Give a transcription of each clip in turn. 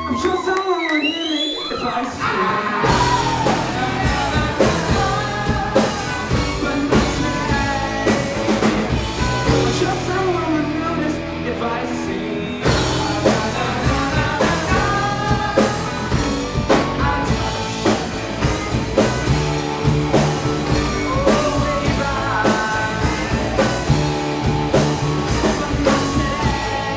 I'm sure someone will hear me if I scream. But not tonight. I'm sure someone would notice if I sing. I touch. Oh, baby. But not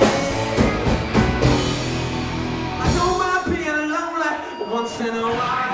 tonight. I don't mind being lonely once in a while.